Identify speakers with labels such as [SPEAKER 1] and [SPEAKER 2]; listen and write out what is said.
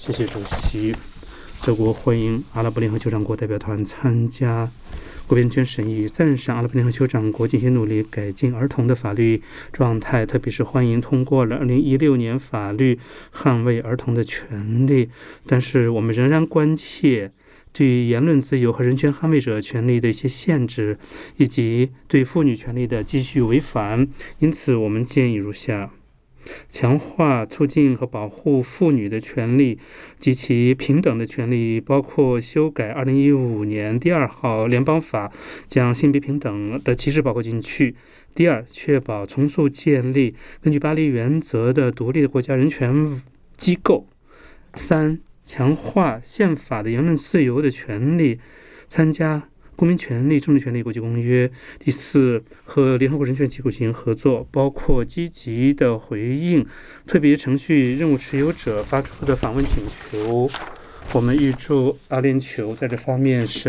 [SPEAKER 1] 谢谢主席。德国欢迎阿拉伯联合酋长国代表团参加国边权审议，赞赏阿拉伯联合酋长国进行努力改进儿童的法律状态，特别是欢迎通过了2016年法律捍卫儿童的权利。但是我们仍然关切对于言论自由和人权捍卫者权利的一些限制，以及对妇女权利的继续违反。因此我们建议如下：强化促进和保护妇女的权利及其平等的权利，包括修改2015年第2号联邦法，将性别平等的旗帜包括进去。第二，确保重塑建立根据巴黎原则的独立的国家人权机构。3，强化宪法的言论自由的权利，参加公民权利、政治权利国际公约。第4，和联合国人权机构进行合作，包括积极的回应特别程序任务持有者发出的访问请求。我们预祝阿联酋在这方面